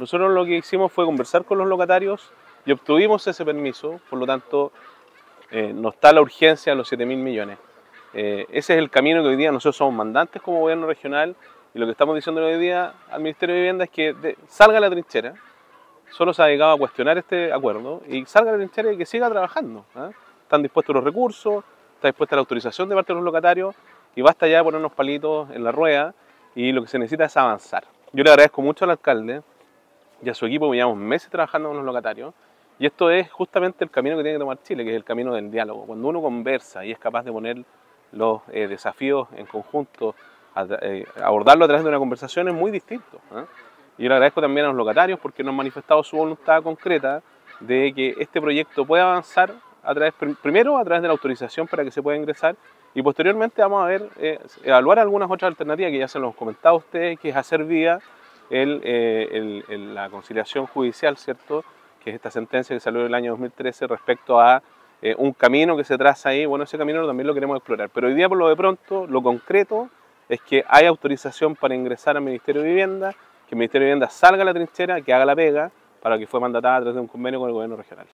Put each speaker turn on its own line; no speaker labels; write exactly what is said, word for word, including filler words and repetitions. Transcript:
Nosotros lo que hicimos fue conversar con los locatarios y obtuvimos ese permiso, por lo tanto eh, no está la urgencia de los siete mil millones. Eh, ese es el camino que hoy día nosotros somos mandantes como gobierno regional, y lo que estamos diciendo hoy día al Ministerio de Vivienda es que de, salga a la trinchera. Solo se ha dedicado a cuestionar este acuerdo y salga a la trinchera y que siga trabajando. ¿eh? Están dispuestos los recursos, está dispuesta la autorización de parte de los locatarios y basta ya de ponernos palitos en la rueda, y lo que se necesita es avanzar. Yo le agradezco mucho al alcalde y a su equipo, que llevamos meses trabajando con los locatarios, y esto es justamente el camino que tiene que tomar Chile, que es el camino del diálogo. Cuando uno conversa y es capaz de poner los eh, desafíos en conjunto, a, eh, abordarlo a través de una conversación, es muy distinto. ¿eh? Y yo le agradezco también a los locatarios porque nos han manifestado su voluntad concreta de que este proyecto pueda avanzar a través, primero a través de la autorización para que se pueda ingresar, y posteriormente vamos a ver, eh, evaluar algunas otras alternativas que ya se los he comentado a ustedes, que es hacer vía el, eh, el, el, la conciliación judicial, ¿cierto? Que es esta sentencia que salió en el año dos mil trece respecto a eh, un camino que se traza ahí. Bueno, ese camino también lo queremos explorar, pero hoy día por lo de pronto, lo concreto es que hay autorización para ingresar al Ministerio de Vivienda, que el Ministerio de Vivienda salga a la trinchera, que haga la pega para que fue mandatada a través de un convenio con el gobierno regional.